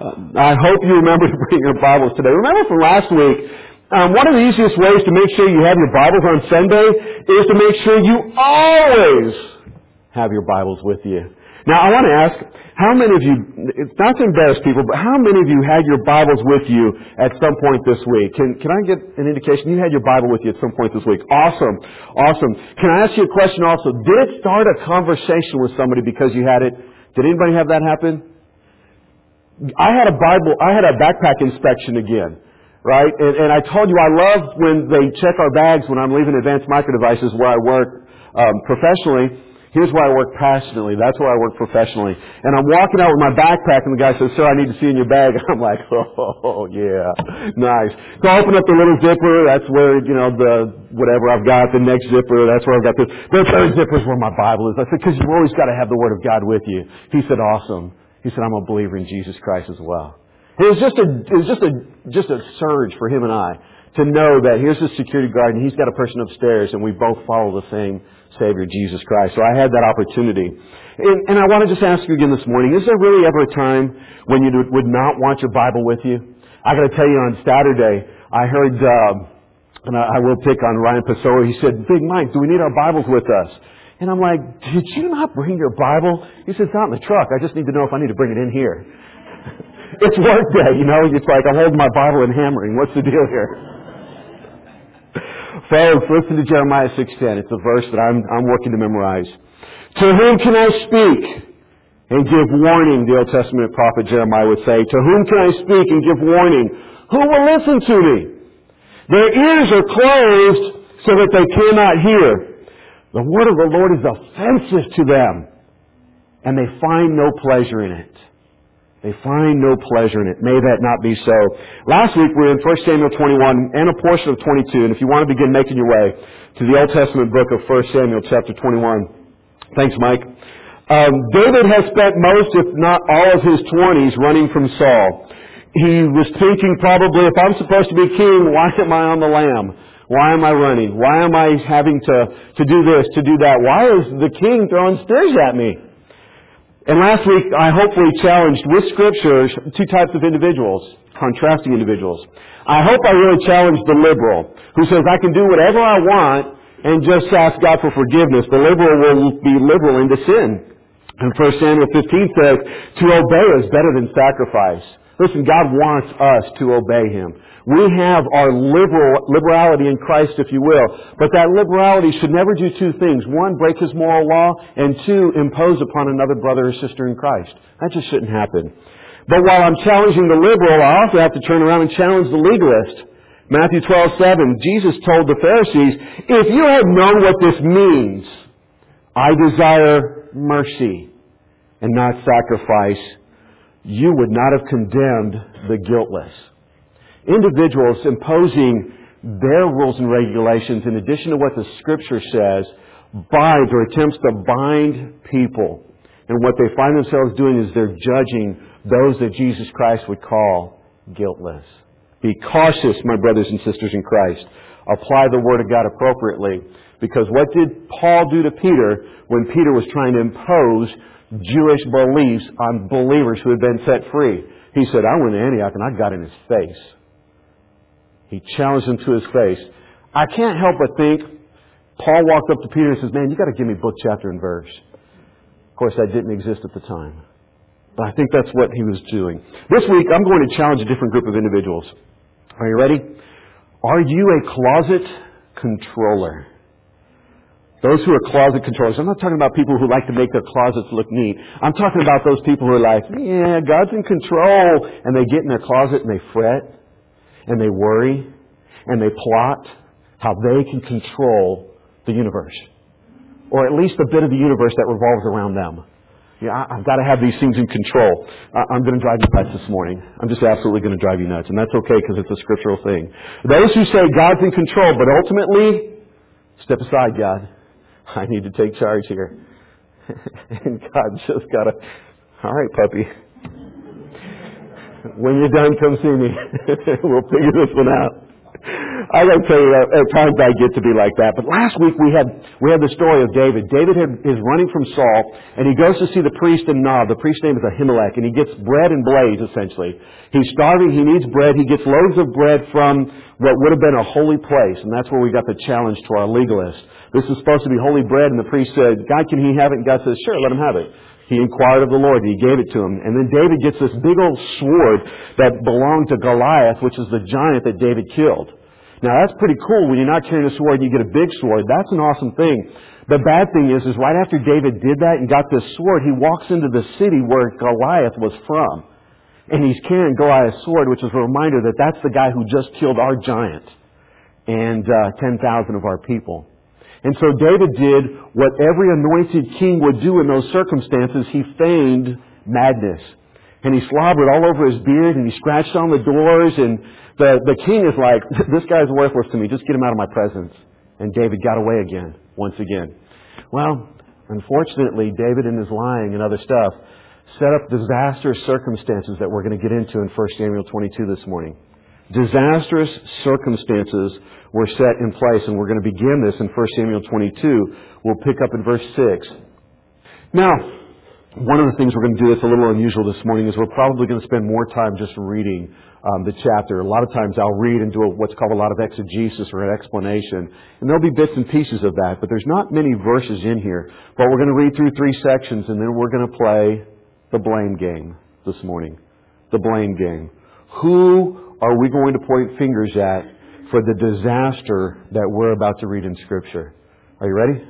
I hope you remember to bring your Bibles today. Remember from last week, one of the easiest ways to make sure you have your Bibles on Sunday is to make sure you always have your Bibles with you. Now, I want to ask, how many of you, it's not to embarrass people, but how many of you had your Bibles with you at some point this week? Can I get an indication? You had your Bible with you at some point this week. Awesome. Awesome. Can I ask you a question also? Did it start a conversation with somebody because you had it? Did anybody have that happen? I had a backpack inspection again, right? And I told you I love when they check our bags when I'm leaving Advanced Micro Devices where I work professionally. Here's where I work passionately. That's where I work professionally. And I'm walking out with my backpack and the guy says, "Sir, I need to see in your bag." I'm like, "Oh, yeah. Nice." So I open up the little zipper. That's where, the whatever I've got. The next zipper, that's where I've got the third zipper is where my Bible is. I said, "Because you've always got to have the Word of God with you." He said, "Awesome." He said, "I'm a believer in Jesus Christ as well." It was just a surge for him and I to know that here's the security guard and he's got a person upstairs and we both follow the same Savior, Jesus Christ. So I had that opportunity. And I want to just ask you again this morning, is there really ever a time when you would not want your Bible with you? I got to tell you, on Saturday, I heard, and I will pick on Ryan Pessoa, he said, "Big Mike, do we need our Bibles with us?" And I'm like, "Did you not bring your Bible?" He said, "It's out in the truck. I just need to know if I need to bring it in here." It's work day, It's like I'm holding my Bible and hammering. What's the deal here? Folks, listen to Jeremiah 6:10. It's a verse that I'm working to memorize. "To whom can I speak and give warning?" The Old Testament prophet Jeremiah would say. "To whom can I speak and give warning? Who will listen to me? Their ears are closed so that they cannot hear. The word of the Lord is offensive to them, and they find no pleasure in it." They find no pleasure in it. May that not be so. Last week we were in 1 Samuel 21 and a portion of 22. And if you want to begin making your way to the Old Testament book of 1 Samuel chapter 21. Thanks, Mike. David has spent most, if not all of his 20s running from Saul. He was thinking probably, if I'm supposed to be king, why am I on the lam? Why am I running? Why am I having to do this, to do that? Why is the king throwing spears at me? And last week, I hopefully challenged with Scripture two types of individuals, contrasting individuals. I hope I really challenged the liberal, who says, "I can do whatever I want and just ask God for forgiveness." The liberal will be liberal into sin. And 1 Samuel 15 says, "To obey is better than sacrifice." Listen, God wants us to obey Him. We have our liberality in Christ, if you will. But that liberality should never do two things. One, break His moral law, and two, impose upon another brother or sister in Christ. That just shouldn't happen. But while I'm challenging the liberal, I also have to turn around and challenge the legalist. Matthew 12:7, Jesus told the Pharisees, "If you had known what this means, I desire mercy and not sacrifice, you would not have condemned the guiltless." Individuals imposing their rules and regulations in addition to what the Scripture says binds or attempts to bind people. And what they find themselves doing is they're judging those that Jesus Christ would call guiltless. Be cautious, my brothers and sisters in Christ. Apply the Word of God appropriately. Because what did Paul do to Peter when Peter was trying to impose Jewish beliefs on believers who had been set free? He said, "I went to Antioch and I got in his face." He challenged him to his face. I can't help but think Paul walked up to Peter and says, "Man, you got to give me book, chapter, and verse." Of course, that didn't exist at the time. But I think that's what he was doing. This week, I'm going to challenge a different group of individuals. Are you ready? Are you a closet controller? Those who are closet controllers. I'm not talking about people who like to make their closets look neat. I'm talking about those people who are like, "Yeah, God's in control." And they get in their closet and they fret. And they worry, and they plot how they can control the universe. Or at least a bit of the universe that revolves around them. Yeah, I've got to have these things in control. I'm going to drive you nuts this morning. I'm just absolutely going to drive you nuts. And that's okay because it's a scriptural thing. Those who say God's in control, but ultimately, step aside, God. I need to take charge here. And God just got to, "All right, puppy. When you're done, come see me. We'll figure this one out." I got to tell you, at times I get to be like that. But last week we had the story of David. David is running from Saul, and he goes to see the priest in Nob. The priest's name is Ahimelech, and he gets bread and blaze, essentially. He's starving. He needs bread. He gets loaves of bread from what would have been a holy place, and that's where we got the challenge to our legalist. This is supposed to be holy bread, and the priest said, God, can he have it? And God says, sure, let him have it. He inquired of the Lord, and he gave it to him. And then David gets this big old sword that belonged to Goliath, which is the giant that David killed. Now, that's pretty cool. When you're not carrying a sword and you get a big sword, that's an awesome thing. The bad thing is right after David did that and got this sword, he walks into the city where Goliath was from. And he's carrying Goliath's sword, which is a reminder that that's the guy who just killed our giant and 10,000 of our people. And so David did what every anointed king would do in those circumstances. He feigned madness. And he slobbered all over his beard, and he scratched on the doors, and the king is like, this guy's worthless to me, just get him out of my presence. And David got away again, once again. Well, unfortunately, David in his lying and other stuff set up disastrous circumstances that we're going to get into in 1 Samuel 22 this morning. Disastrous circumstances were set in place, and we're going to begin this in 1 Samuel 22. We'll pick up in verse 6. Now, one of the things we're going to do that's a little unusual this morning is we're probably going to spend more time just reading the chapter. A lot of times I'll read and do what's called a lot of exegesis or an explanation. And there'll be bits and pieces of that, but there's not many verses in here. But we're going to read through 3 sections, and then we're going to play the blame game this morning. The blame game. Who are we going to point fingers at for the disaster that we're about to read in Scripture? Are you ready?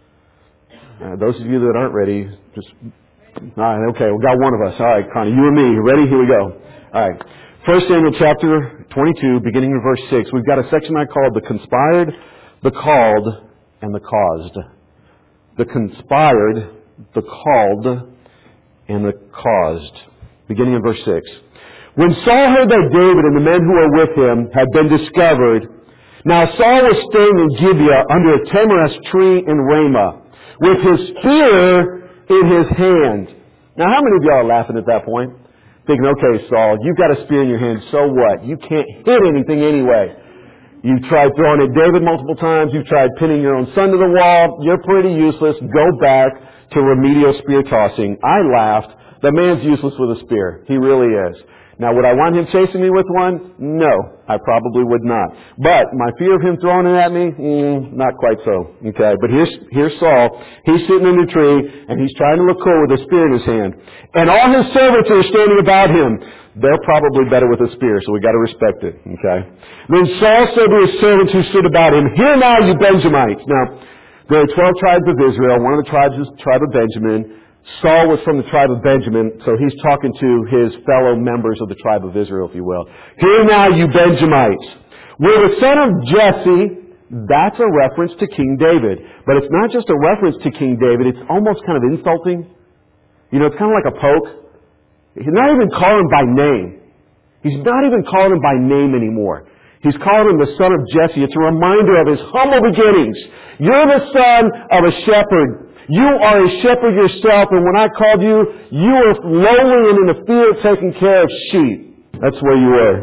Those of you that aren't ready, just... All right, okay, we got one of us. All right, Connie, you and me. You ready? Here we go. All right. 1 Samuel chapter 22, beginning in verse 6. We've got a section I called the conspired, the called, and the caused. The conspired, the called, and the caused. Beginning in verse 6. When Saul heard that David and the men who were with him had been discovered, now Saul was staying in Gibeah under a tamarisk tree in Ramah, with his spear in his hand. Now, how many of y'all are laughing at that point? Thinking, okay, Saul, you've got a spear in your hand, so what? You can't hit anything anyway. You've tried throwing at David multiple times. You've tried pinning your own son to the wall. You're pretty useless. Go back to remedial spear tossing. I laughed. The man's useless with a spear. He really is. Now, would I want him chasing me with one? No, I probably would not. But my fear of him throwing it at me? Not quite so. Okay, but here's Saul. He's sitting in the tree, and he's trying to look cool with a spear in his hand. And all his servants are standing about him. They're probably better with a spear, so we got to respect it. Okay. Then Saul said to his servants who stood about him, "Hear now, you Benjamites." Now, there are 12 tribes of Israel. One of the tribes is the tribe of Benjamin. Saul was from the tribe of Benjamin, so he's talking to his fellow members of the tribe of Israel, if you will. "Hear now, you Benjamites. Will the son of Jesse," that's a reference to King David. But it's not just a reference to King David, it's almost kind of insulting. You know, it's kind of like a poke. He's not even calling him by name. He's not even calling him by name anymore. He's calling him the son of Jesse. It's a reminder of his humble beginnings. You're the son of a shepherd. You are a shepherd yourself, and when I called you, you were lowly and in the field taking care of sheep. That's where you were.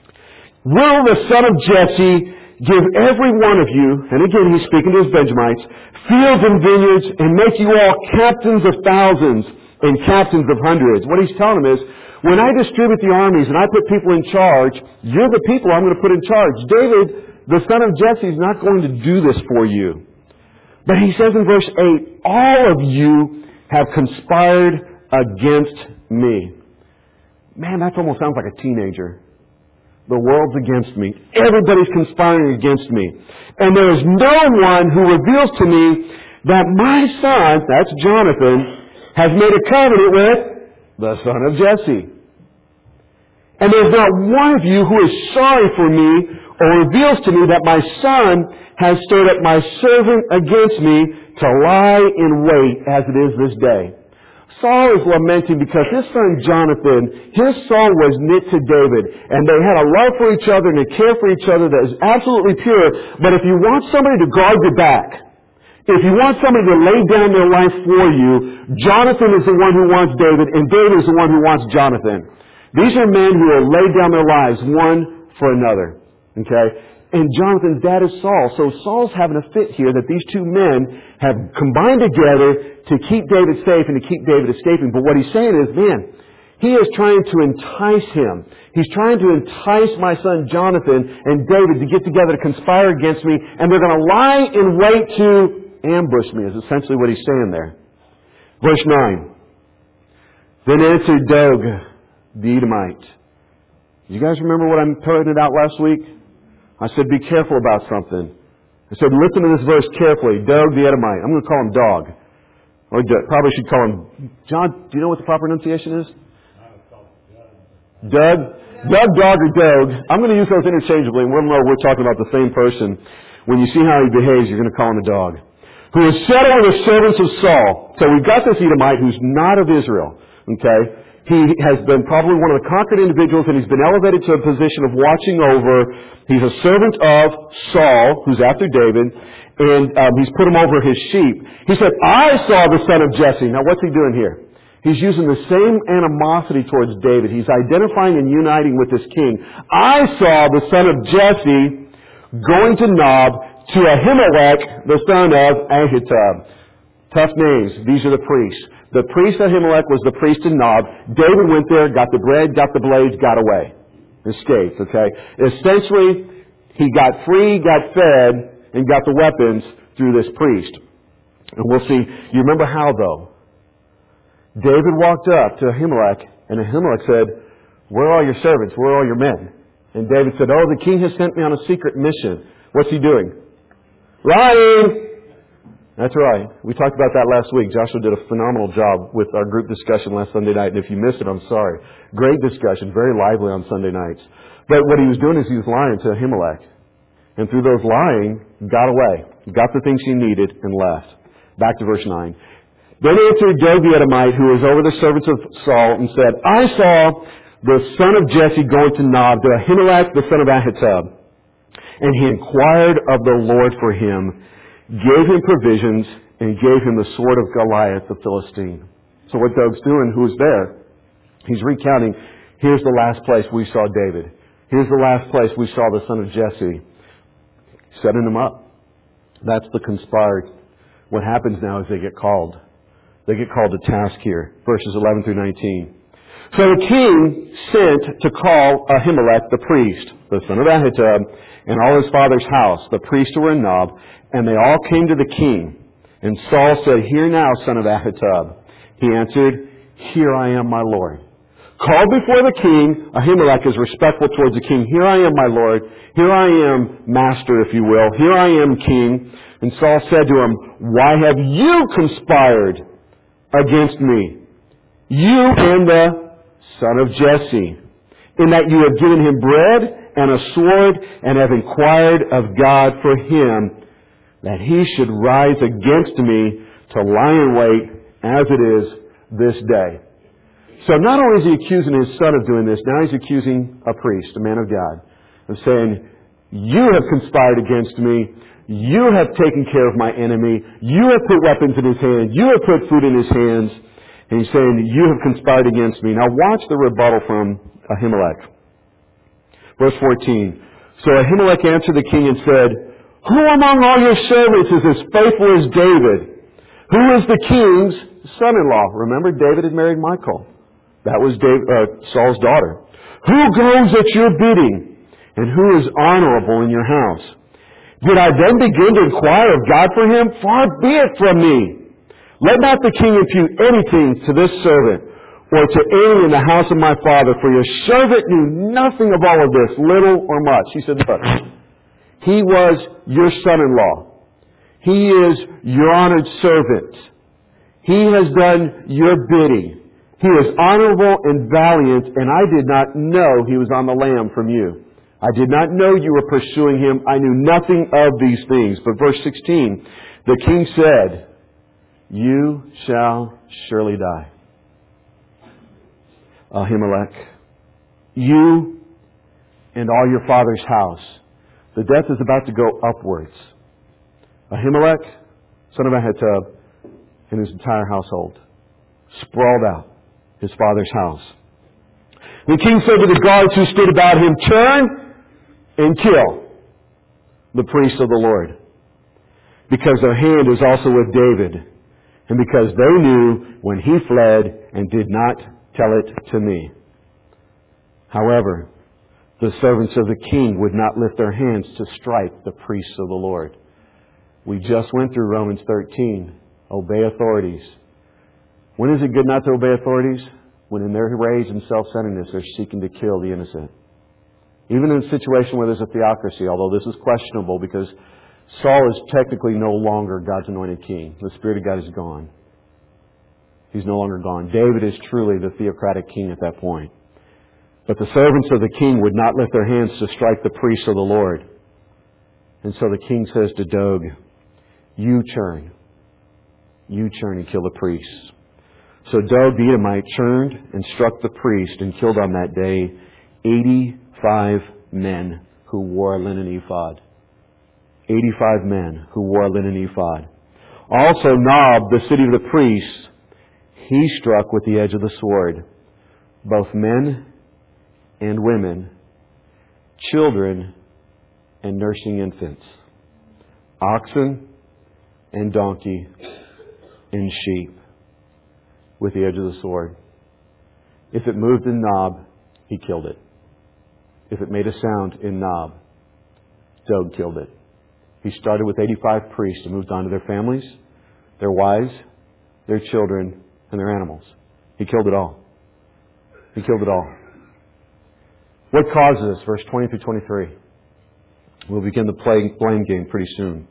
Will the son of Jesse give every one of you, and again he's speaking to his Benjamites, fields and vineyards, and make you all captains of thousands and captains of hundreds? What he's telling them is, when I distribute the armies and I put people in charge, you're the people I'm going to put in charge. David, the son of Jesse, is not going to do this for you. But he says in verse 8, all of you have conspired against me. Man, that almost sounds like a teenager. The world's against me. Everybody's conspiring against me. And there is no one who reveals to me that my son, that's Jonathan, has made a covenant with the son of Jesse. And there's not one of you who is sorry for me or reveals to me that my son has stirred up my servant against me to lie in wait as it is this day. Saul is lamenting because his son Jonathan, his soul was knit to David, and they had a love for each other and a care for each other that is absolutely pure. But if you want somebody to guard your back, if you want somebody to lay down their life for you, Jonathan is the one who wants David, and David is the one who wants Jonathan. These are men who will lay down their lives one for another. Okay? and Jonathan's dad is Saul. So Saul's having a fit here that these two men have combined together to keep David safe and to keep David escaping. But what he's saying is, man, he is trying to entice him. He's trying to entice my son Jonathan and David to get together to conspire against me, and they're going to lie in wait to ambush me, is essentially what he's saying there. Verse 9. Then answered Doeg the Edomite. You guys remember what I pointed out last week? I said, be careful about something. I said, listen to this verse carefully. Doeg the Edomite. I'm going to call him Dog. Or probably should call him... John, do you know what the proper pronunciation is? Doug? Doug, Dog, or Doeg. I'm going to use those interchangeably, and we're talking about the same person. When you see how he behaves, you're going to call him a dog. Who is set over the servants of Saul. So we've got this Edomite who's not of Israel. Okay? He has been probably one of the conquered individuals, and he's been elevated to a position of watching over. He's a servant of Saul, who's after David, and he's put him over his sheep. He said, I saw the son of Jesse. Now what's he doing here? He's using the same animosity towards David. He's identifying and uniting with this king. I saw the son of Jesse going to Nob to Ahimelech, the son of Ahitub. Tough names. These are the priests. The priest Ahimelech was the priest in Nob. David went there, got the bread, got the blades, got away. Escaped, okay? Essentially, he got free, got fed, and got the weapons through this priest. And we'll see. You remember how, though? David walked up to Ahimelech, and Ahimelech said, where are all your servants? Where are all your men? And David said, oh, the king has sent me on a secret mission. What's he doing? Lying! That's right. We talked about that last week. Joshua did a phenomenal job with our group discussion last Sunday night, and if you missed it, I'm sorry. Great discussion, very lively on Sunday nights. But what he was doing is he was lying to Ahimelech. And through those lying, got away. Got the things he needed and left. Back to verse 9. Then answered Doeg the Edomite, who was over the servants of Saul, and said, I saw the son of Jesse going to Nob, to Ahimelech, the son of Ahitub. And he inquired of the Lord for him, gave him provisions, and gave him the sword of Goliath the Philistine. So what Doeg's doing, who's there, he's recounting, here's the last place we saw David. Here's the last place we saw the son of Jesse. Setting them up. That's the conspired. What happens now is they get called. They get called to task here. Verses 11 through 19. So the king sent to call Ahimelech the priest, the son of Ahitub, and all his father's house, the priests who were in Nob, and they all came to the king. And Saul said, Hear now, son of Ahitub. He answered, Here I am, my lord. Called before the king, Ahimelech is respectful towards the king. Here I am, my lord. Here I am, master, if you will. Here I am, king. And Saul said to him, Why have you conspired against me, you and the son of Jesse, in that you have given him bread and a sword, and have inquired of God for him, that he should rise against me to lie in wait, as it is this day. So not only is he accusing his son of doing this, now he's accusing a priest, a man of God, of saying, you have conspired against me. You have taken care of my enemy. You have put weapons in his hand. You have put food in his hands. And he's saying, you have conspired against me. Now watch the rebuttal from Ahimelech. Verse 14. So Ahimelech answered the king and said, Who among all your servants is as faithful as David? Who is the king's son-in-law? Remember, David had married Michal. That was Saul's daughter. Who goes at your bidding? And who is honorable in your house? Did I then begin to inquire of God for him? Far be it from me. Let not the king impute anything to this servant, or to any in the house of my father, for your servant knew nothing of all of this, little or much. He said, look, he was your son-in-law. He is your honored servant. He has done your bidding. He is honorable and valiant, and I did not know he was on the lam from you. I did not know you were pursuing him. I knew nothing of these things. But verse 16, the king said, You shall surely die. Ahimelech, you and all your father's house. The death is about to go upwards. Ahimelech, son of Ahitub, and his entire household, sprawled out his father's house. The king said to the guards who stood about him, Turn and kill. the priests of the Lord, because their hand is also with David, and because they knew when he fled and did not tell it to me. However, the servants of the king would not lift their hands to strike the priests of the Lord. We just went through Romans 13. Obey authorities. When is it good not to obey authorities? When in their rage and self-centeredness they're seeking to kill the innocent. Even in a situation where there's a theocracy, although this is questionable because Saul is technically no longer God's anointed king. The Spirit of God is gone. He's no longer gone. David is truly the theocratic king at that point. But the servants of the king would not lift their hands to strike the priests of the Lord. And so the king says to Doeg, you turn and kill the priests. So Doeg the Edomite turned and struck the priest and killed on that day 85 men who wore a linen ephod. 85 men who wore a linen ephod. Also Nob, the city of the priests, he struck with the edge of the sword both men and women, children and nursing infants, oxen and donkey and sheep with the edge of the sword. If it moved in Nob, he killed it. If it made a sound in Nob, Doeg killed it. He started with 85 priests and moved on to their families, their wives, their children, and their animals. He killed it all. He killed it all. What causes this? Verse 20 through 23. We'll begin the blame game pretty soon.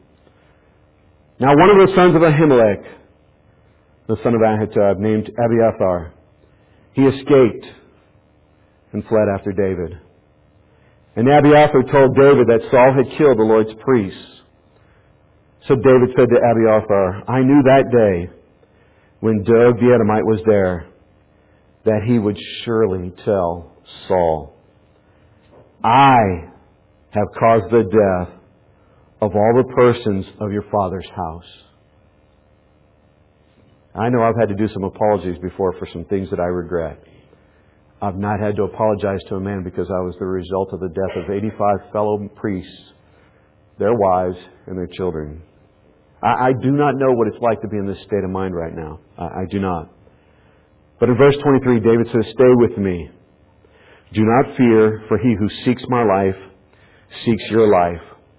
Now one of the sons of Ahimelech, the son of Ahitub, named Abiathar, he escaped and fled after David. And Abiathar told David that Saul had killed the Lord's priests. So David said to Abiathar, I knew that day when Doeg the Edomite was there that he would surely tell Saul, I have caused the death of all the persons of your father's house. I know I've had to do some apologies before for some things that I regret. I've not had to apologize to a man because I was the result of the death of 85 fellow priests, their wives, and their children. I do not know what it's like to be in this state of mind right now. I do not. But in verse 23, David says, stay with me. Do not fear, for he who seeks my life seeks your life.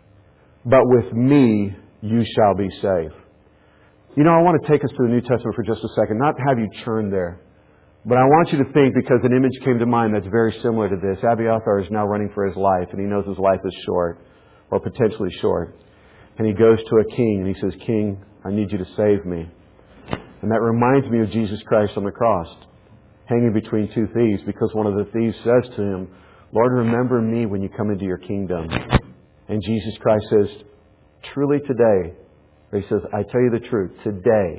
But with me you shall be safe. You know, I want to take us to the New Testament for just a second. Not have you turn there. But I want you to think, because an image came to mind that's very similar to this. Abiathar is now running for his life, and he knows his life is short, or potentially short. And he goes to a king, and he says, King, I need you to save me. And that reminds me of Jesus Christ on the cross, hanging between two thieves, because one of the thieves says to him, Lord, remember me when you come into your kingdom. And Jesus Christ says, truly today, or he says, I tell you the truth, today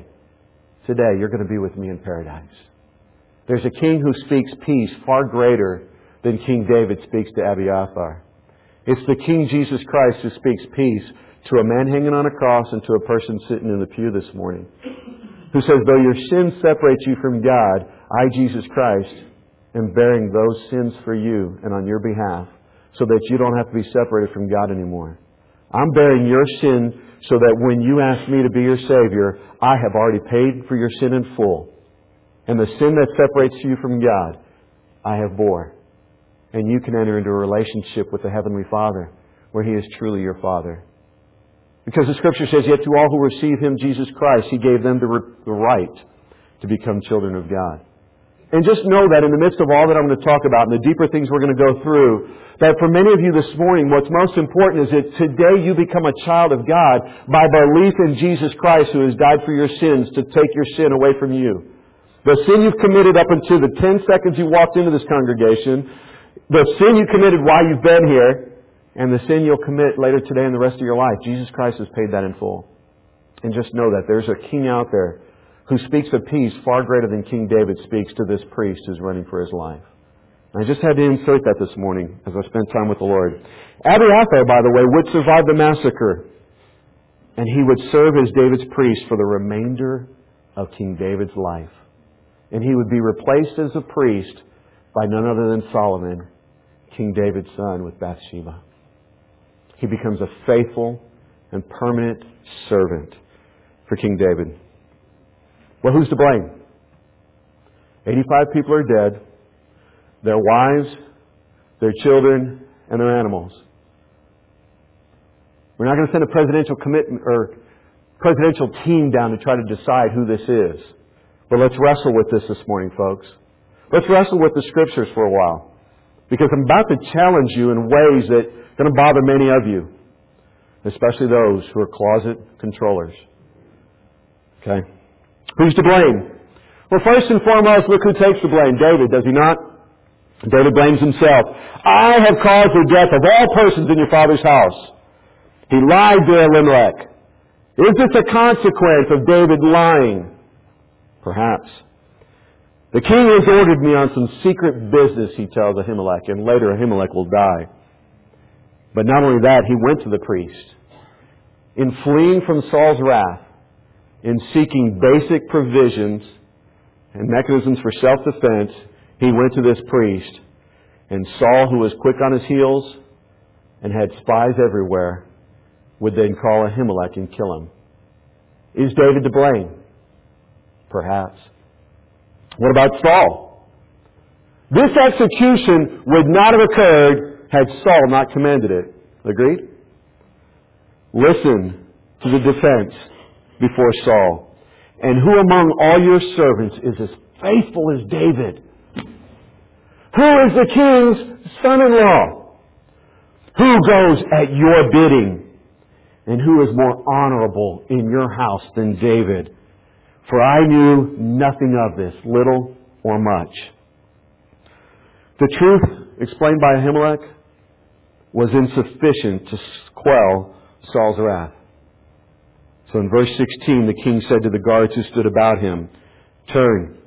you're going to be with me in paradise. There's a king who speaks peace far greater than King David speaks to Abiathar. It's the King Jesus Christ who speaks peace to a man hanging on a cross and to a person sitting in the pew this morning, who says, though your sins separate you from God, I, Jesus Christ, am bearing those sins for you and on your behalf so that you don't have to be separated from God anymore. I'm bearing your sin so that when you ask me to be your Savior, I have already paid for your sin in full. And the sin that separates you from God, I have bore. And you can enter into a relationship with the Heavenly Father where He is truly your Father. Because the Scripture says, yet to all who receive Him, Jesus Christ, He gave them the right to become children of God. And just know that in the midst of all that I'm going to talk about and the deeper things we're going to go through, that for many of you this morning, what's most important is that today you become a child of God by belief in Jesus Christ who has died for your sins to take your sin away from you. The sin you've committed up until the 10 seconds you walked into this congregation, the sin you committed while you've been here, and the sin you'll commit later today and the rest of your life, Jesus Christ has paid that in full. And just know that there's a king out there who speaks of peace far greater than King David speaks to this priest who's running for his life. And I just had to insert that this morning as I spent time with the Lord. Abiathar, by the way, would survive the massacre. And he would serve as David's priest for the remainder of King David's life. And he would be replaced as a priest by none other than Solomon, King David's son, with Bathsheba. he becomes a faithful and permanent servant for King David. Well, who's to blame? 85 people are dead. Their wives, their children, and their animals. We're not going to send a presidential commitment or presidential team down to try to decide who this is. But let's wrestle with this morning, folks. Let's wrestle with the Scriptures for a while. Because I'm about to challenge you in ways that are going to bother many of you. Especially those who are closet controllers. Okay? Who's to blame? Well, first and foremost, look who takes the blame. David, does he not? David blames himself. I have caused the death of all persons in your father's house. He lied to Elimelech. Is this a consequence of David lying? Perhaps. The king has ordered me on some secret business, he tells Ahimelech, and later Ahimelech will die. But not only that, he went to the priest. In fleeing from Saul's wrath, in seeking basic provisions and mechanisms for self-defense, he went to this priest. And Saul, who was quick on his heels and had spies everywhere, would then call Ahimelech and kill him. Is David to blame? Perhaps. What about Saul? This execution would not have occurred had Saul not commanded it. Agreed? Listen to the defense before Saul. And who among all your servants is as faithful as David? Who is the king's son-in-law? Who goes at your bidding? And who is more honorable in your house than David? For I knew nothing of this, little or much. The truth explained by Ahimelech was insufficient to quell Saul's wrath. So in verse 16, the king said to the guards who stood about him, Turn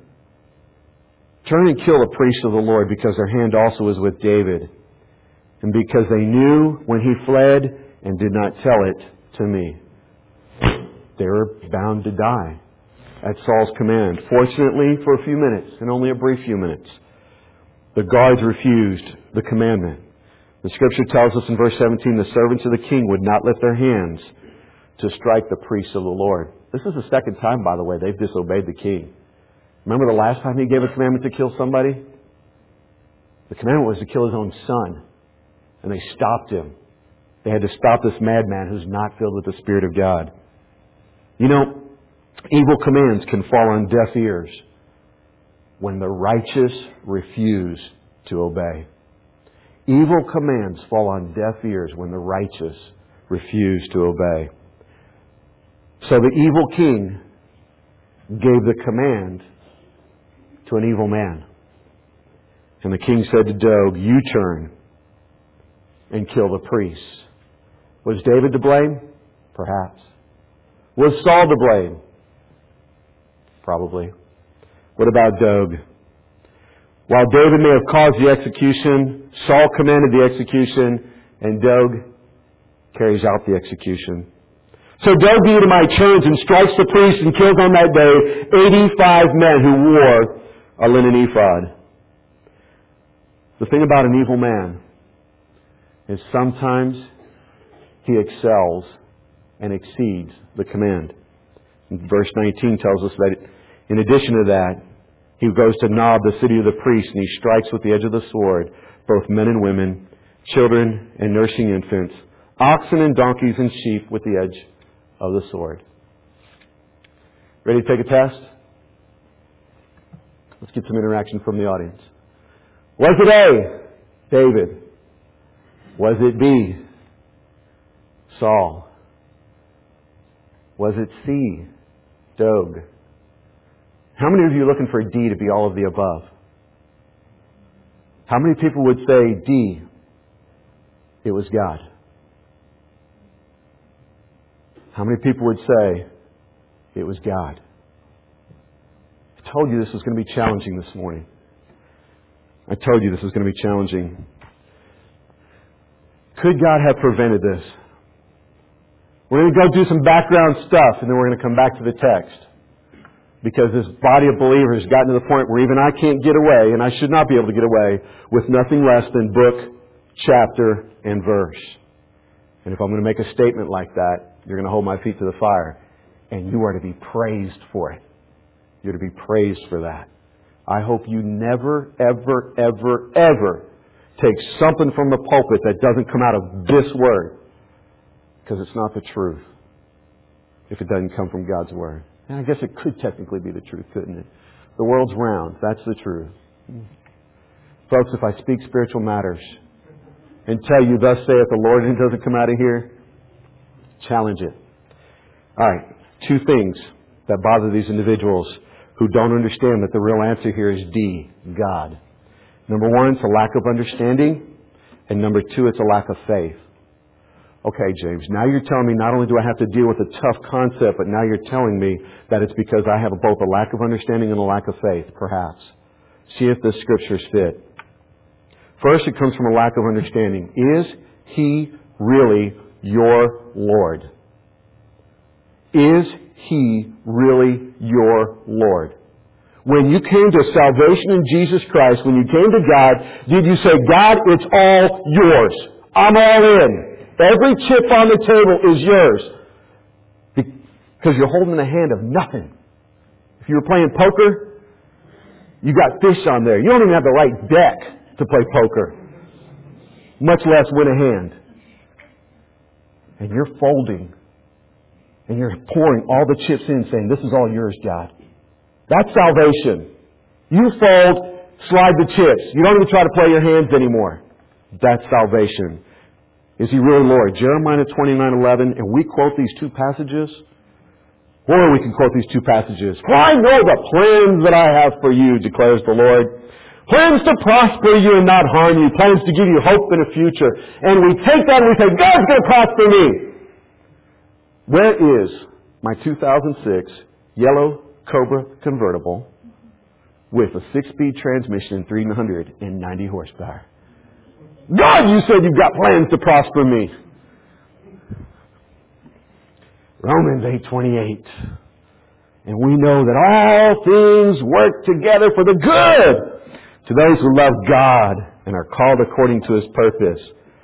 and kill the priest of the Lord, because their hand also is with David, and because they knew when he fled and did not tell it to me. They were bound to die at Saul's command. Fortunately, for a few minutes, and only a brief few minutes, the guards refused the commandment. The Scripture tells us in verse 17, the servants of the king would not lift their hands to strike the priests of the Lord. This is the second time, by the way, they've disobeyed the king. Remember the last time he gave a commandment to kill somebody? The commandment was to kill his own son. And they stopped him. They had to stop this madman who's not filled with the Spirit of God. You know, evil commands can fall on deaf ears when the righteous refuse to obey. Evil commands fall on deaf ears when the righteous refuse to obey. So the evil king gave the command to an evil man. And the king said to Doeg, You turn and kill the priests. Was David to blame? Perhaps. Was Saul to blame? Probably. What about Doeg? While David may have caused the execution, Saul commanded the execution, and Doeg carries out the execution. So Doeg the Edomite turns and strikes the priest and kills on that day 85 men who wore a linen ephod. The thing about an evil man is sometimes he excels and exceeds the command. Verse 19 tells us that in addition to that, he goes to Nob, the city of the priests, and he strikes with the edge of the sword both men and women, children and nursing infants, oxen and donkeys and sheep with the edge of the sword. Ready to take a test? Let's get some interaction from the audience. Was it A, David? Was it B, Saul? Was it C, Doeg? How many of you are looking for D to be all of the above? How many people would say D, it was God? How many people would say it was God? I told you this was going to be challenging this morning. I told you this was going to be challenging. Could God have prevented this? We're going to go do some background stuff, and then we're going to come back to the text. Because this body of believers has gotten to the point where even I can't get away, and I should not be able to get away, with nothing less than book, chapter, and verse. And if I'm going to make a statement like that, you're going to hold my feet to the fire. And you are to be praised for it. You're to be praised for that. I hope you never, ever, ever, ever take something from the pulpit that doesn't come out of this Word. Because it's not the truth. If it doesn't come from God's Word. And I guess it could technically be the truth, couldn't it? The world's round. That's the truth. Folks, if I speak spiritual matters and tell you, thus saith the Lord, and it doesn't come out of here, challenge it. All right. Two things that bother these individuals who don't understand that the real answer here is D, God. Number one, it's a lack of understanding. And number two, it's a lack of faith. Okay, James, now you're telling me not only do I have to deal with a tough concept, but now you're telling me that it's because I have both a lack of understanding and a lack of faith, perhaps. See if the Scriptures fit. First, it comes from a lack of understanding. Is He really your Lord? Is He really your Lord? When you came to salvation in Jesus Christ, when you came to God, did you say, God, it's all yours. I'm all in. Every chip on the table is yours. Because you're holding the hand of nothing. If you were playing poker, you got fish on there. You don't even have the right deck to play poker. Much less win a hand. And you're folding. And you're pouring all the chips in saying, this is all yours, God. That's salvation. You fold, slide the chips. You don't even try to play your hands anymore. That's salvation. Is He really Lord? Jeremiah 29:11, and we quote these two passages. Or we can quote these two passages. For I know the plans that I have for you, declares the Lord. Plans to prosper you and not harm you. Plans to give you hope in a future. And we take that and we say, God's going to prosper me. Where is my 2006 yellow Cobra convertible with a 6-speed transmission and 390 horsepower? God, you said you've got plans to prosper me. Romans 8:28. And we know that all things work together for the good to those who love God and are called according to His purpose.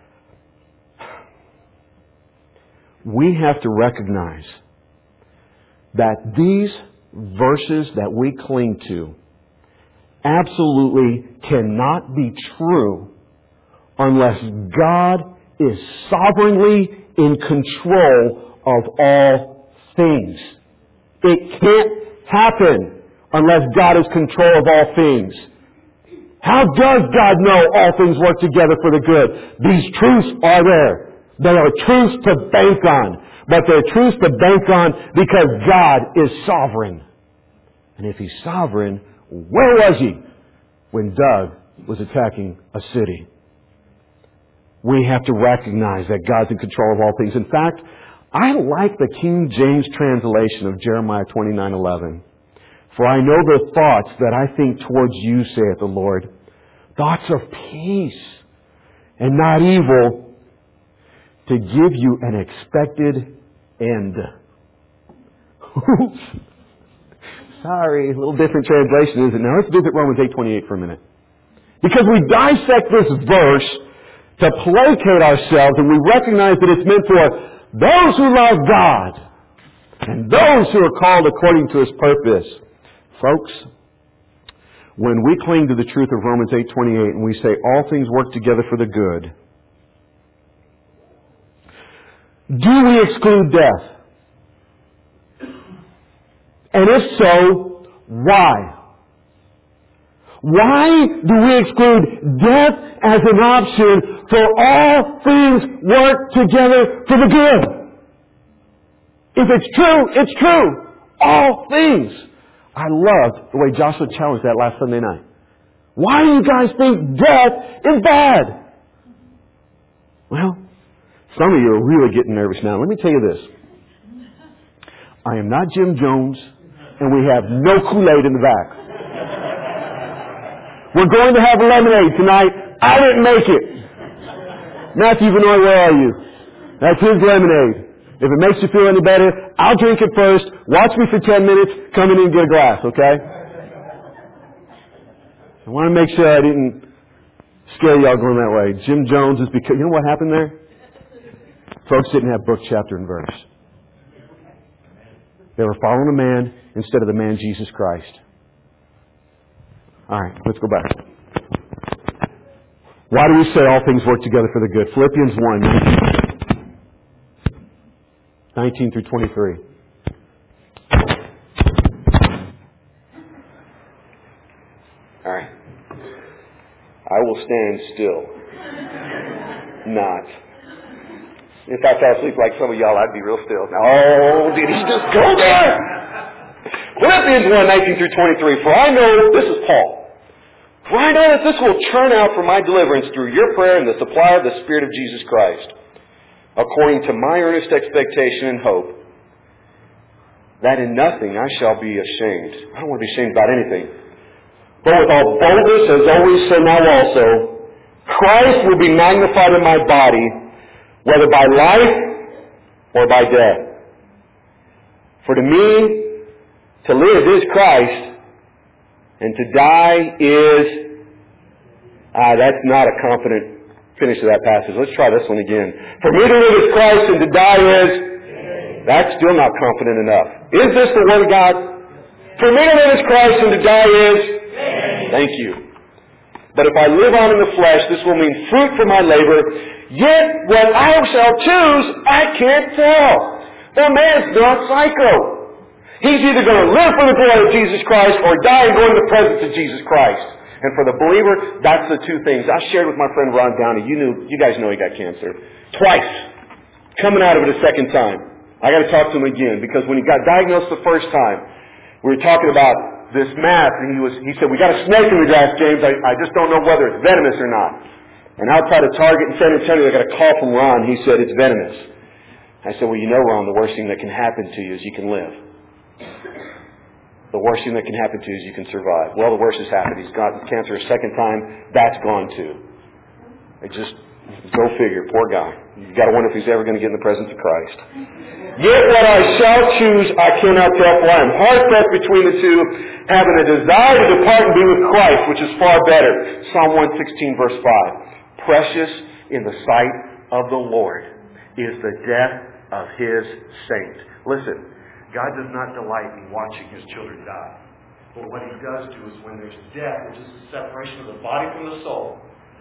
We have to recognize that these verses that we cling to absolutely cannot be true unless God is sovereignly in control of all things. It can't happen unless God is in control of all things. How does God know all things work together for the good? These truths are there. They are truths to bank on. But they're truths to bank on because God is sovereign. And if He's sovereign, where was He when Doug was attacking a city? We have to recognize that God's in control of all things. In fact, I like the King James translation of Jeremiah 29:11. For I know the thoughts that I think towards you, saith the Lord, thoughts of peace and not evil, to give you an expected end. Sorry, a little different translation, isn't it? Now let's visit Romans 8:28 for a minute. Because we dissect this verse to placate ourselves, and we recognize that it's meant for those who love God and those who are called according to His purpose. Folks, when we cling to the truth of Romans 8:28 and we say all things work together for the good, do we exclude death? And if so, why? Why do we exclude death as an option for all things work together for the good? If it's true, it's true. All things. I love the way Joshua challenged that last Sunday night. Why do you guys think death is bad? Well, some of you are really getting nervous now. Let me tell you this. I am not Jim Jones, and we have no Kool-Aid in the back. We're going to have lemonade tonight. I didn't make it. Matthew Vanoy, where are you? That's his lemonade. If it makes you feel any better, I'll drink it first. Watch me for 10 minutes. Come in and get a glass, okay? I want to make sure I didn't scare y'all going that way. Jim Jones is because... You know what happened there? Folks didn't have book, chapter, and verse. They were following a man instead of the man Jesus Christ. All right, let's go back. Why do we say all things work together for the good? Philippians 1, 19 through 23. All right. I will stand still. Not. If I fell asleep like some of y'all, I'd be real still. Oh, did he just go there? Philippians 1, 19 through 23. For I know, this is Paul. For I know that this will turn out for my deliverance through your prayer and the supply of the Spirit of Jesus Christ, according to my earnest expectation and hope, that in nothing I shall be ashamed. I don't want to be ashamed about anything. But with all boldness, as always so now also, Christ will be magnified in my body, whether by life or by death. For to me, to live is Christ, and to die is... that's not a confident finish to that passage. Let's try this one again. For me to live is Christ, and to die is... That's still not confident enough. Is this the Word of God? For me to live is Christ, and to die is... Thank you. But if I live on in the flesh, this will mean fruit for my labor. Yet what I shall choose, I can't tell. The man's not psycho. He's either going to live for the glory of Jesus Christ or die and go into the presence of Jesus Christ. And for the believer, that's the two things. I shared with my friend Ron Downey. You guys know he got cancer. Twice. Coming out of it a second time. I got to talk to him again, because when he got diagnosed the first time, we were talking about this math, and he said, we got a snake in the grass, James. I just don't know whether it's venomous or not. And outside of Target in San Antonio, I got a call from Ron. He said, it's venomous. I said, well, you know, Ron, the worst thing that can happen to you is you can live. The worst thing that can happen to you is you can survive. Well, the worst has happened. He's got cancer a second time. That's gone too. Go figure. Poor guy. You've got to wonder if he's ever going to get in the presence of Christ. Yet what I shall choose, I cannot tell, for I am hard pressed between the two, having a desire to depart and be with Christ, which is far better. Psalm 116, verse 5. Precious in the sight of the Lord is the death of His saints. Listen. God does not delight in watching His children die. But what He does do is when there's death, which is the separation of the body from the soul,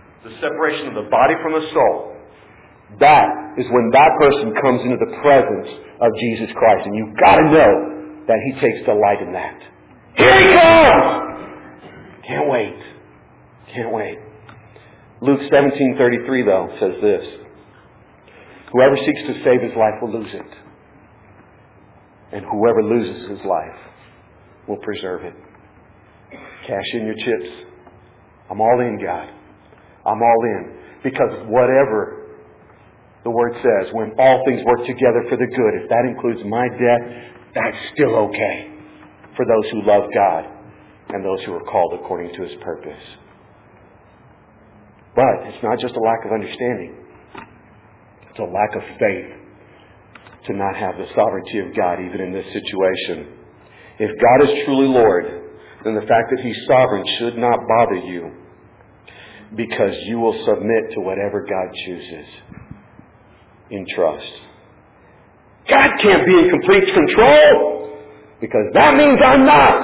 that is when that person comes into the presence of Jesus Christ. And you've got to know that He takes delight in that. Here He comes! Can't wait. Can't wait. Luke 17:33 though says this. Whoever seeks to save his life will lose it. And whoever loses his life will preserve it. Cash in your chips. I'm all in, God. I'm all in. Because whatever the Word says, when all things work together for the good, if that includes my death, that's still okay for those who love God and those who are called according to His purpose. But it's not just a lack of understanding. It's a lack of faith to not have the sovereignty of God even in this situation. If God is truly Lord, then the fact that He's sovereign should not bother you, because you will submit to whatever God chooses in trust. God can't be in complete control, because that means I'm not.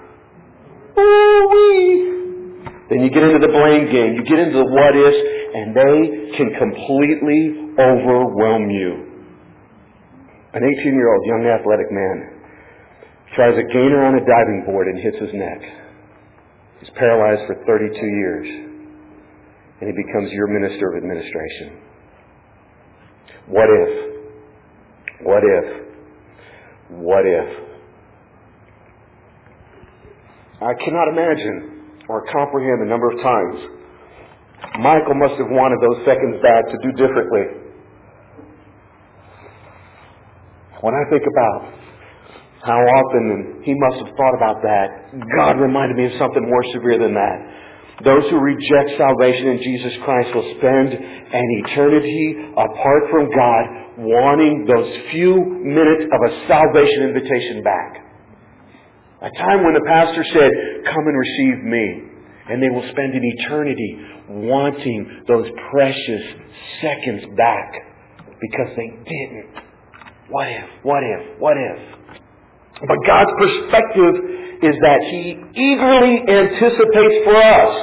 Ooh-wee. Then you get into the blame game. You get into the what ifs, and they can completely overwhelm you. An 18-year-old young athletic man tries a gainer on a diving board and hits his neck. He's paralyzed for 32 years. And he becomes your minister of administration. What if? What if? What if? I cannot imagine or comprehend the number of times Michael must have wanted those seconds back to do differently. When I think about how often he must have thought about that, God reminded me of something more severe than that. Those who reject salvation in Jesus Christ will spend an eternity apart from God, wanting those few minutes of a salvation invitation back. A time when the pastor said, "Come and receive me." And they will spend an eternity wanting those precious seconds back because they didn't. What if? What if? What if? But God's perspective is that He eagerly anticipates for us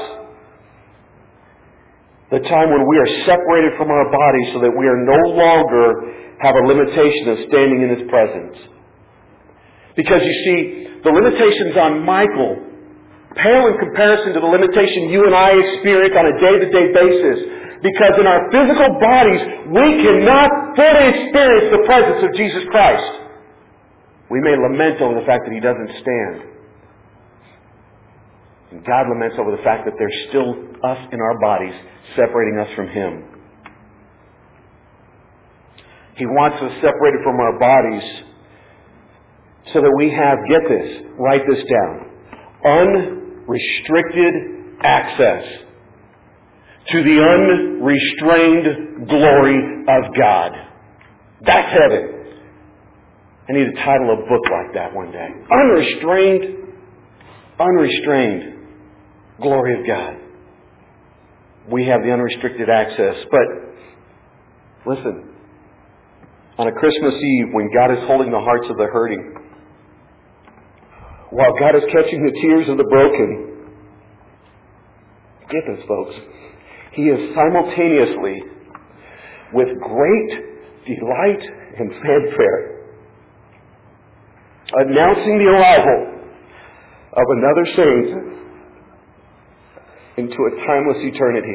the time when we are separated from our bodies so that we are no longer have a limitation of standing in His presence. Because you see, the limitations on Michael pale in comparison to the limitation you and I experience on a day-to-day basis. Because in our physical bodies, we cannot fully experience the presence of Jesus Christ. We may lament over the fact that He doesn't stand. And God laments over the fact that there's still us in our bodies separating us from Him. He wants us separated from our bodies so that we have, get this, write this down, unrestricted access to the unrestrained glory of God. That's heaven. I need to title a book like that one day. Unrestrained glory of God. We have the unrestricted access. But listen, on a Christmas Eve when God is holding the hearts of the hurting, while God is catching the tears of the broken, get this, folks, He is simultaneously, with great delight and fanfare, announcing the arrival of another saint into a timeless eternity.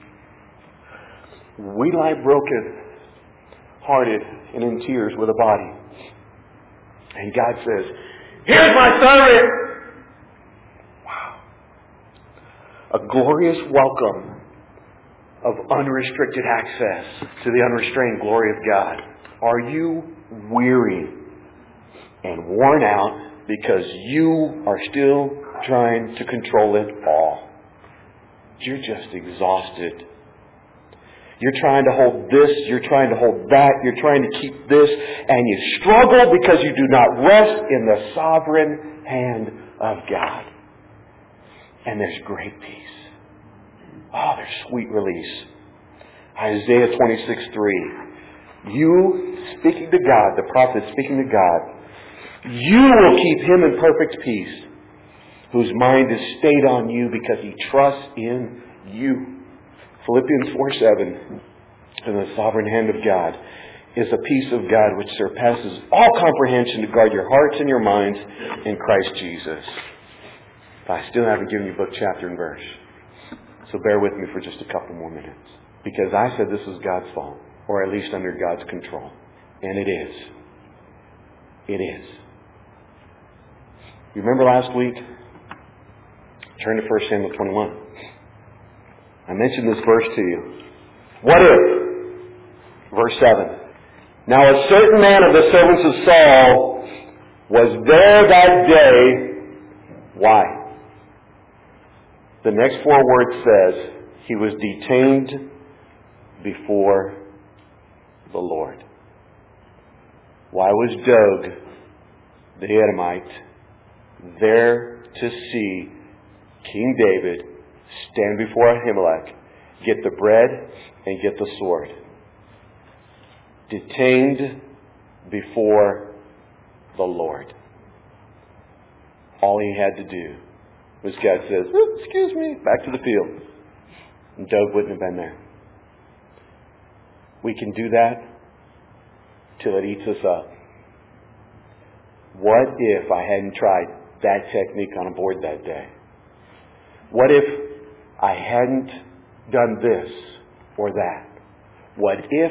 We lie broken hearted and in tears with a body. And God says, "Here's my servant!" Wow. A glorious welcome of unrestricted access to the unrestrained glory of God. Are you weary and worn out because you are still trying to control it all? You're just exhausted. You're trying to hold this, you're trying to hold that, you're trying to keep this, and you struggle because you do not rest in the sovereign hand of God. And there's great peace. Oh, there's sweet release. Isaiah 26:3. You, speaking to God, the prophet speaking to God, you will keep him in perfect peace, whose mind is stayed on you because he trusts in you. Philippians 4:7, in the sovereign hand of God is a peace of God which surpasses all comprehension to guard your hearts and your minds in Christ Jesus. I still haven't given you book, chapter, and verse. So bear with me for just a couple more minutes. Because I said this was God's fault, or at least under God's control. And it is. It is. You remember last week? Turn to 1 Samuel 21. I mentioned this verse to you. What if? Verse 7. Now a certain man of the servants of Saul was there that day. Why? The next 4 words says, he was detained before the Lord. Why was Doeg, the Edomite, there to see King David stand before Ahimelech, get the bread and get the sword? Detained before the Lord. All he had to do was God says, excuse me, back to the field. And Doeg wouldn't have been there. We can do that till it eats us up. What if I hadn't tried that technique on a board that day? What if I hadn't done this or that? What if?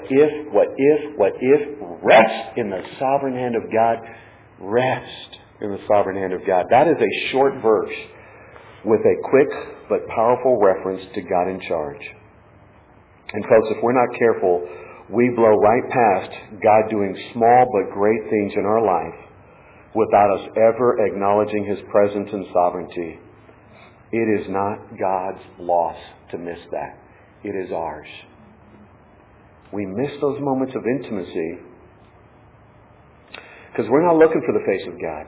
Rest in the sovereign hand of God. Rest in the sovereign hand of God. That is a short verse with a quick but powerful reference to God in charge. And folks, if we're not careful, we blow right past God doing small but great things in our life without us ever acknowledging His presence and sovereignty. It is not God's loss to miss that. It is ours. We miss those moments of intimacy because we're not looking for the face of God.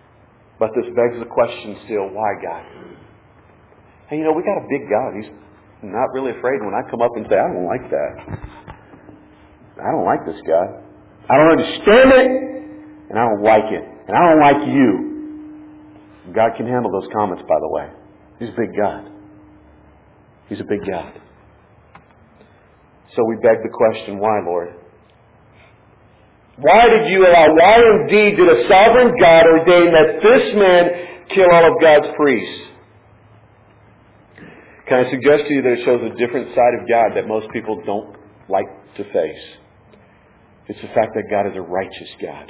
But this begs the question still, why God? Hey, we got a big God. I'm not really afraid when I come up and say, I don't like that. I don't like this, God. I don't understand it, and I don't like it. And I don't like you. God can handle those comments, by the way. He's a big God. He's a big God. So we beg the question, why, Lord? Why did you allow, why indeed did a sovereign God ordain that this man kill all of God's priests? Can I suggest to you that it shows a different side of God that most people don't like to face? It's the fact that God is a righteous God.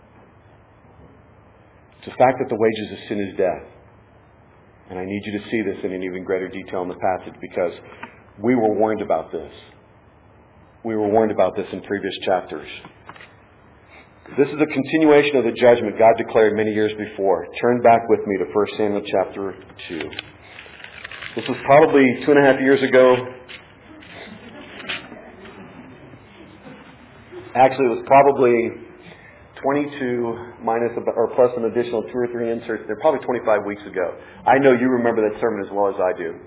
It's the fact that the wages of sin is death. And I need you to see this in an even greater detail in the passage, because we were warned about this. We were warned about this in previous chapters. This is a continuation of the judgment God declared many years before. Turn back with me to 1 Samuel chapter 2. This was probably 2.5 years ago. Actually, it was probably 22 minus or plus an additional 2 or 3 inserts. They're probably 25 weeks ago. I know you remember that sermon as well as I do.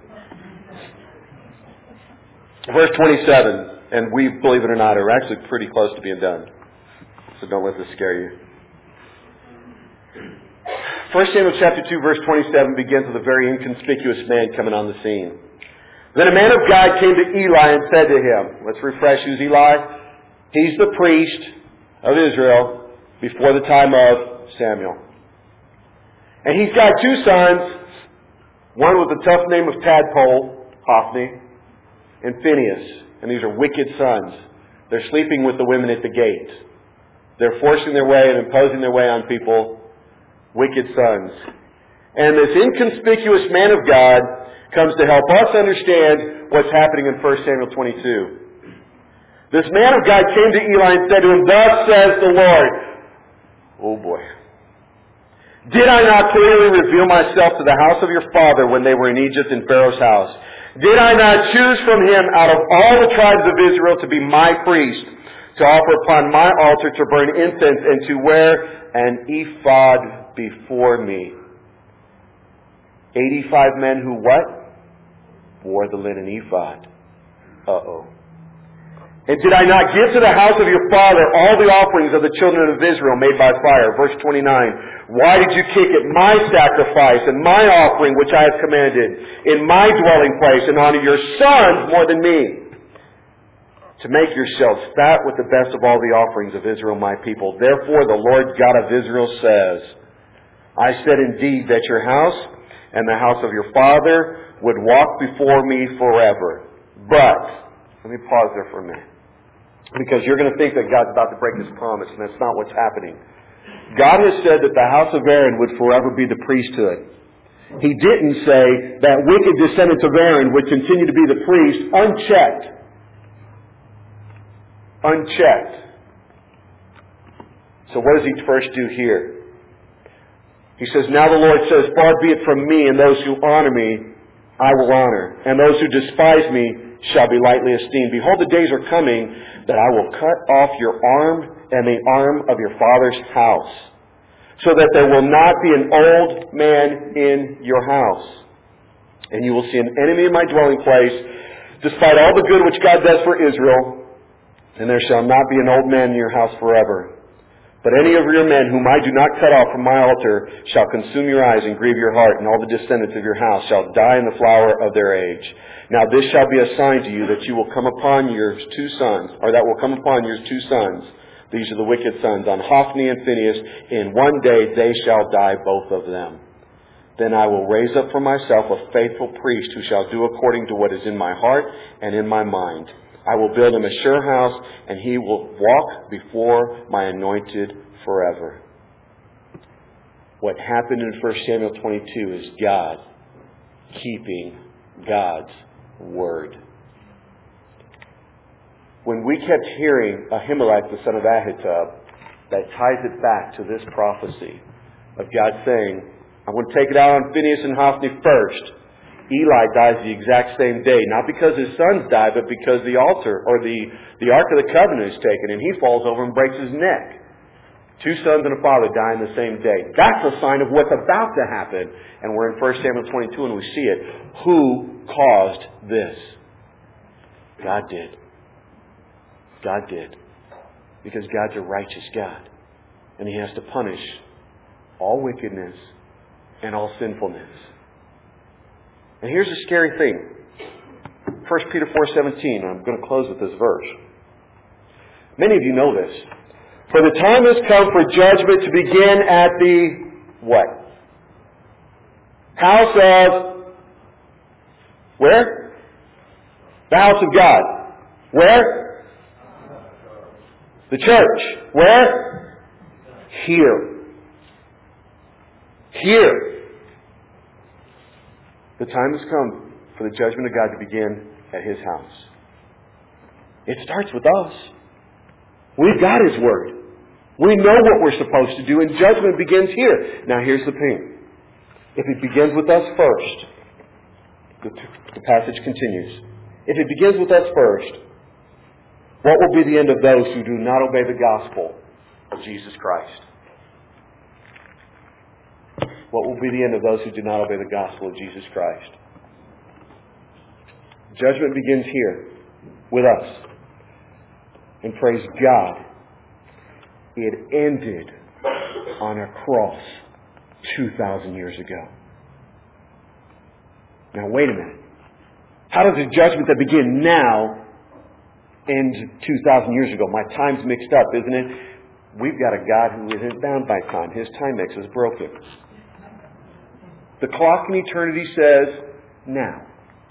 Verse 27, and we, believe it or not, are actually pretty close to being done. So don't let this scare you. 1 Samuel chapter 2, verse 27 begins with a very inconspicuous man coming on the scene. Then a man of God came to Eli and said to him, let's refresh, who's Eli? He's the priest of Israel before the time of Samuel. And he's got 2 sons, one with the tough name of Tadpole, Hophni, and Phinehas. And these are wicked sons. They're sleeping with the women at the gate. They're forcing their way and imposing their way on people. Wicked sons. And this inconspicuous man of God comes to help us understand what's happening in 1 Samuel 22. This man of God came to Eli and said to him, thus says the Lord. Oh boy. Did I not clearly reveal myself to the house of your father when they were in Egypt in Pharaoh's house? Did I not choose from him out of all the tribes of Israel to be my priest, to offer upon my altar to burn incense, and to wear an ephod before me? 85 men who what? Wore the linen ephod. Uh-oh. And did I not give to the house of your father all the offerings of the children of Israel made by fire? Verse 29. Why did you kick at my sacrifice and my offering which I have commanded in my dwelling place, and honor your sons more than me? To make yourselves fat with the best of all the offerings of Israel my people. Therefore the Lord God of Israel says, I said indeed that your house and the house of your father would walk before me forever. But, let me pause there for a minute. Because you're going to think that God's about to break His promise, and that's not what's happening. God has said that the house of Aaron would forever be the priesthood. He didn't say that wicked descendants of Aaron would continue to be the priest unchecked. Unchecked. So what does He first do here? He says, now the Lord says, far be it from me, and those who honor me I will honor, and those who despise me shall be lightly esteemed. Behold, the days are coming that I will cut off your arm and the arm of your father's house, so that there will not be an old man in your house. And you will see an enemy in my dwelling place, despite all the good which God does for Israel, and there shall not be an old man in your house forever. But any of your men whom I do not cut off from my altar shall consume your eyes and grieve your heart, and all the descendants of your house shall die in the flower of their age. Now this shall be a sign to you that you will come upon your 2 sons, or that will come upon your 2 sons. These are the wicked sons, on Hophni and Phinehas. In one day they shall die, both of them. Then I will raise up for myself a faithful priest who shall do according to what is in my heart and in my mind. I will build him a sure house, and he will walk before my anointed forever. What happened in 1 Samuel 22 is God keeping God's word. When we kept hearing Ahimelech, the son of Ahitub, that ties it back to this prophecy of God saying, I'm going to take it out on Phinehas and Hophni first. Eli dies the exact same day, not because his sons die, but because the altar or the Ark of the Covenant is taken, and he falls over and breaks his neck. Two sons and a father dying the same day. That's a sign of what's about to happen. And we're in 1 Samuel 22 and we see it. Who caused this? God did. God did. Because God's a righteous God. And He has to punish all wickedness and all sinfulness. And here's the scary thing. 1 Peter 4:17. I'm going to close with this verse. Many of you know this. For the time has come for judgment to begin at the what? House of where? The house of God. Where? The church. Where? Here. Here. The time has come for the judgment of God to begin at His house. It starts with us. We've got His Word. We know what we're supposed to do, and judgment begins here. Now here's the thing. If it begins with us first, the passage continues. If it begins with us first, what will be the end of those who do not obey the gospel of Jesus Christ? What will be the end of those who do not obey the gospel of Jesus Christ? Judgment begins here with us. And praise God, it ended on a cross 2,000 years ago. Now wait a minute. How does the judgment that begin now end 2,000 years ago? My time's mixed up, isn't it? We've got a God who isn't bound by time. His time mix is broken. The clock in eternity says now.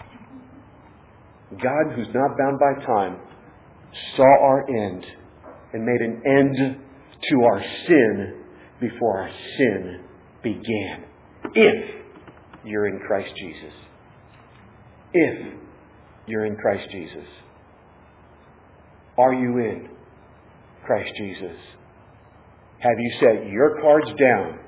God, who's not bound by time, saw our end and made an end to our sin before our sin began. If you're in Christ Jesus. If you're in Christ Jesus. Are you in Christ Jesus? Have you set your cards down,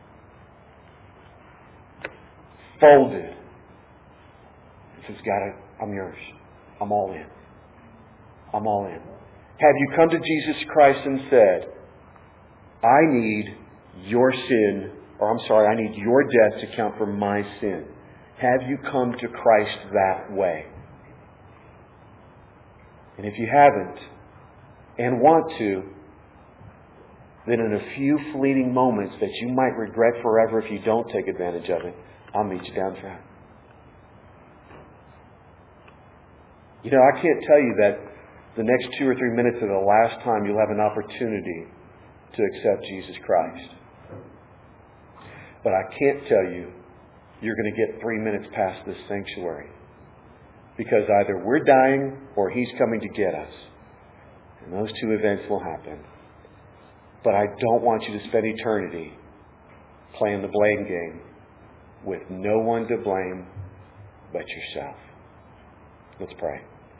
folded, and says, God, I'm yours. I'm all in. I'm all in. Have you come to Jesus Christ and said, I need your sin, I need your death to count for my sin? Have you come to Christ that way? And if you haven't, and want to, then in a few fleeting moments that you might regret forever if you don't take advantage of it, I'll meet you down front. You know, I can't tell you that the next 2 or 3 minutes are the last time you'll have an opportunity to accept Jesus Christ. But I can't tell you you're going to get 3 minutes past this sanctuary. Because either we're dying or He's coming to get us. And those two events will happen. But I don't want you to spend eternity playing the blame game with no one to blame but yourself. Let's pray.